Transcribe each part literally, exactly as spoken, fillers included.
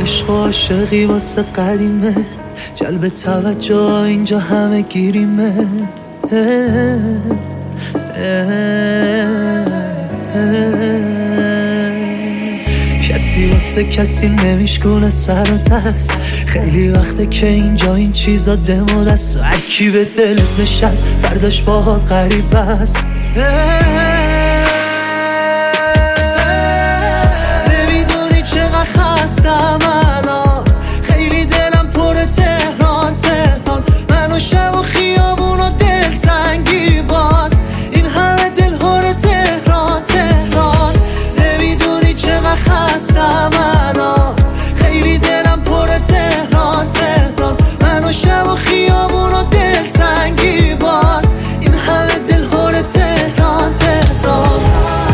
عشق و عاشقی واسه قدیمه، جلب توجه اینجا همه گیریمه. کسی واسه کسی نمیشکنه سر و دست، خیلی وقته که اینجا این چیزا دم دست، هر کی به دلت نشست فرداش باهات غریب است. نمیدونی چقدر خستم الان، خیلی دلم پر تهران تهران، من و شب و خیابون و دلتنگی باز، این همه دل هر تهران تهران. نمیدونی چقدر خستم الان، خیلی دلم پر تهران تهران، من و شب و خیابون و دلتنگی باز، این همه دل هر تهران تهران.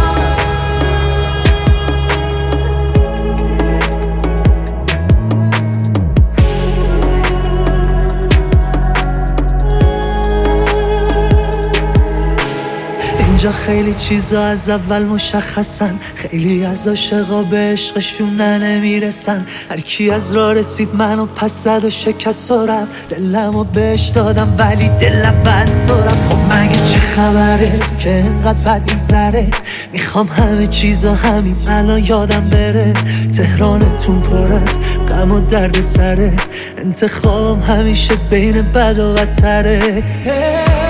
اینجا خیلی چیزا از اول مشخصن، خیلی از عاشقا به عشقشون نمیرسن، هر کی از راه رسید منو پس زد و شکست و رفت، دلمو بهش دادم ولی دلم بس و رفت. خب مگه چه خبره که انقدر بد میگذره، میخوام همه چیزا همین الان یادم بره، تهرانتون پر از غم و درد سره، انتخابم همیشه بین بد و بدتره.